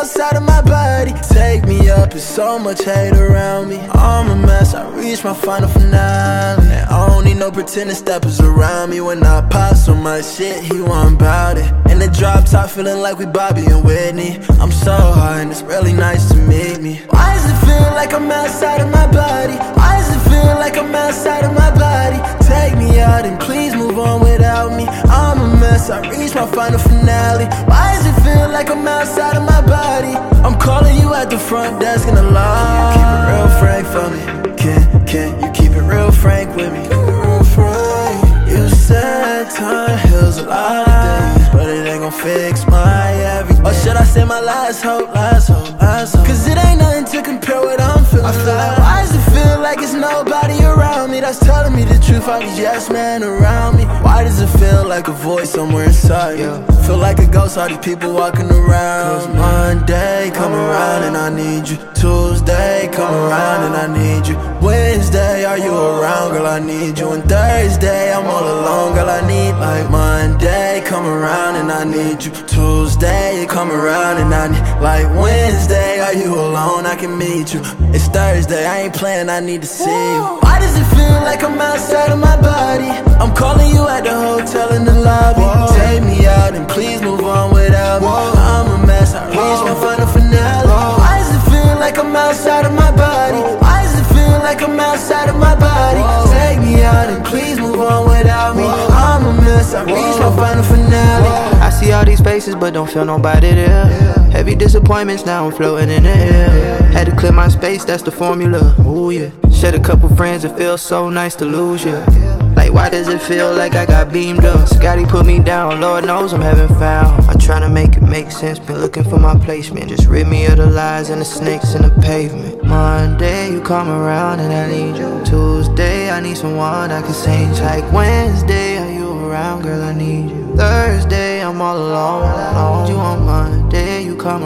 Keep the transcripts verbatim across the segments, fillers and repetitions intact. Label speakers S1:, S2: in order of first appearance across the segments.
S1: outside of my body. Take me up, there's so much hate around me. I'm a mess, I reach my final finale. And I don't need no pretending steppers around me. When I pop so much shit, he want about it. In the drop top, feeling like we Bobby and Whitney. I'm so high and it's really nice to meet me. Why does it feel like I'm outside of my body? Why does it feel like I'm outside of my body? Take me out and please move on without me. I'm a mess, I reach my final finale. Why does it feel like I'm outside of my body? I'm calling you at the front desk in the lobby. Keep it real frank for me. Can, can you keep it real frank with me? Keep it real frank. You said time heals a lot of days, but it ain't gon' fix my everything. Or should I say my last hope, last hope, last hope? Cause it ain't nothing to compare what I'm feeling. I feel like, why does it feel like it's nobody around me that's telling me the truth? All these yes men around me. Why does it feel like a voice somewhere inside me? Feel like a ghost, all these people walking around. Cause Monday come around and I need you. Tuesday come around and I need you. Wednesday, are you around? Girl, I need you. And Thursday, I'm all alone. Girl, I need like Monday come around and I need you. Tuesday, come around and I need like Wednesday, are you alone? I can meet you. It's Thursday, I ain't playing, I need to see you. Why does it feel like I'm outside of my body? I'm calling you at the hotel in the lobby. Whoa. Take me out and please move on without me. Whoa. I'm a mess, I reached my final finale. Whoa. Why does it feel like I'm outside of my body? Why does it feel like I'm outside of my body? Whoa. Take me out and please move on without me. Whoa. I'm a mess, I reached my final finale. Whoa.
S2: I see all these faces but don't feel nobody there. Yeah. Heavy disappointments, now I'm floating in the air. Yeah. Had to clear my space, that's the formula. Ooh yeah. Shed a couple friends, it feels so nice to lose you. Yeah. Like why does it feel like I got beamed up? Scotty put me down, Lord knows I'm having found. I'm trying to make it make sense, been looking for my placement. Just rid me of the lies and the snakes in the pavement. Monday you come around and I need you. Tuesday I need someone I can sing. Like Wednesday, are you around? Girl, I need you. Thursday I'm all alone, I need you. On Monday you come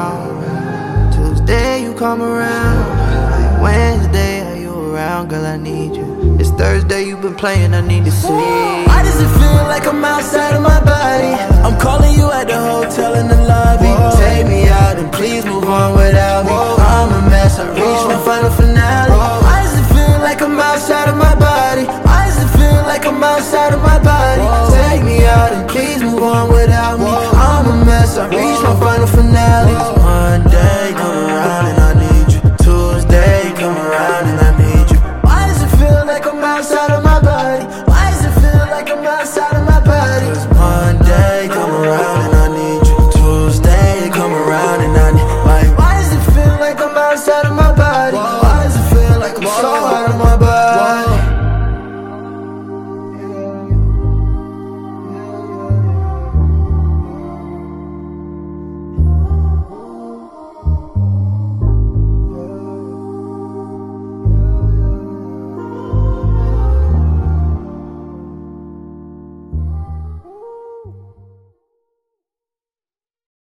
S2: around. Tuesday you come around. Like Wednesday, are you around? Girl, I need you. It's Thursday, you've been playing, I need to see.
S1: Why does it feel like I'm outside of my body? I'm calling you at the hotel in the lobby. Whoa. Take me out and please move on with